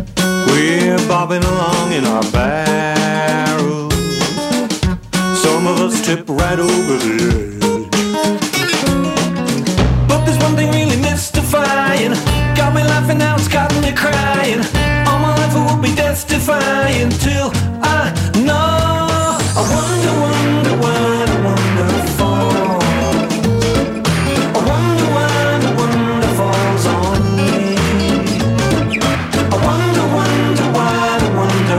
We're bobbing along in our barrels. Some of us trip right over the edge. But there's one thing really mystifying. Got me laughing, now it's got me crying. All my life it will be death-defying till I know. I wonder, wonder, wonder, wonderful. I wonder why the wonder falls on me. I wonder, wonder why the wonder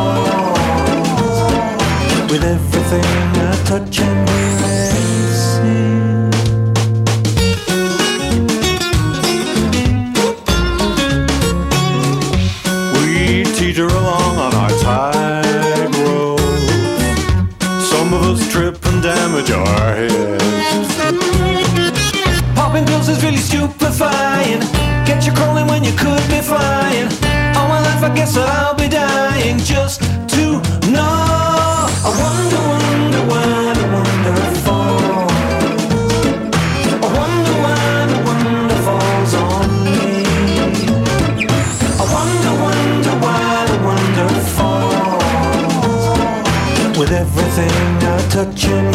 falls. With everything I touch and hear and see. We teeter along on our tightrope. Some of us trip and damage our heads. Popping pills is really stupefying. Get you crawling when you could be flying. All my life I guess that I'll be dying just to know. I wonder, wonder why the wonder falls. I wonder why the wonder falls on me. I wonder, wonder why the wonder falls. With everything I touch and